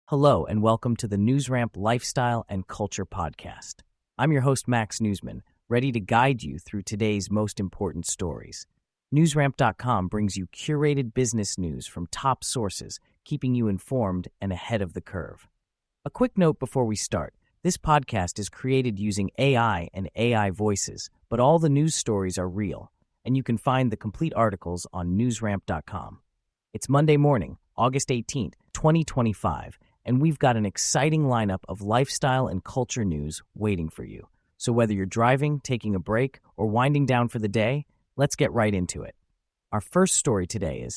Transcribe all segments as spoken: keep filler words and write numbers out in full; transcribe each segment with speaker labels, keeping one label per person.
Speaker 1: Hello, and welcome to the NewsRamp Lifestyle and Culture Podcast. I'm your host, Max Newsman, ready to guide you through today's most important stories. NewsRamp dot com brings you curated business news from top sources, keeping you informed and ahead of the curve. A quick note before we start. This podcast is created using A I and A I voices, but all the news stories are real, and you can find the complete articles on NewsRamp dot com. It's Monday morning, August eighteenth, twenty twenty-five, and we've got an exciting lineup of lifestyle and culture news waiting for you. So whether you're driving, taking a break, or winding down for the day, let's get right into it. Our first story today is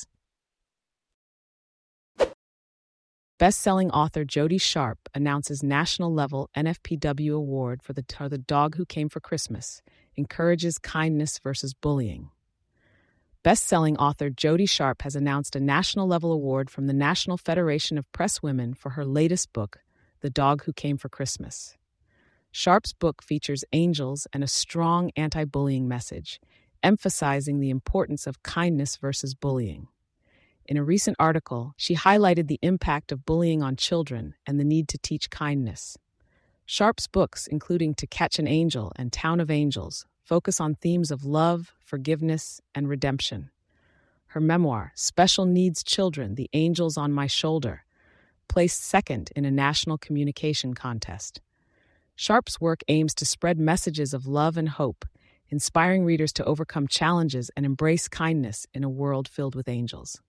Speaker 2: Best-selling author Jody Sharp announces national-level N F P W award for the, for the Dog Who Came for Christmas, encourages kindness versus bullying. Best-selling author Jody Sharp has announced a national-level award from the National Federation of Press Women for her latest book, The Dog Who Came for Christmas. Sharp's book features angels and a strong anti-bullying message, emphasizing the importance of kindness versus bullying. In a recent article, she highlighted the impact of bullying on children and the need to teach kindness. Sharp's books, including To Catch an Angel and Town of Angels, focus on themes of love, forgiveness, and redemption. Her memoir, Special Needs Children, The Angels on My Shoulder, placed second in a national communication contest. Sharp's work aims to spread messages of love and hope, inspiring readers to overcome challenges and embrace kindness in a world filled with angels.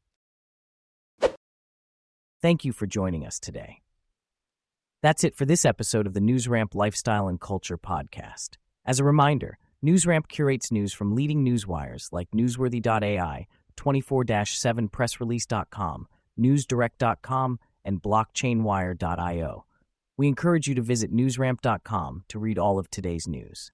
Speaker 1: Thank you for joining us today. That's it for this episode of the NewsRamp Lifestyle and Culture Podcast. As a reminder, NewsRamp curates news from leading newswires like Newsworthy dot A I, twenty-four seven press release dot com, News Direct dot com, and Blockchain Wire dot io. We encourage you to visit NewsRamp dot com to read all of today's news.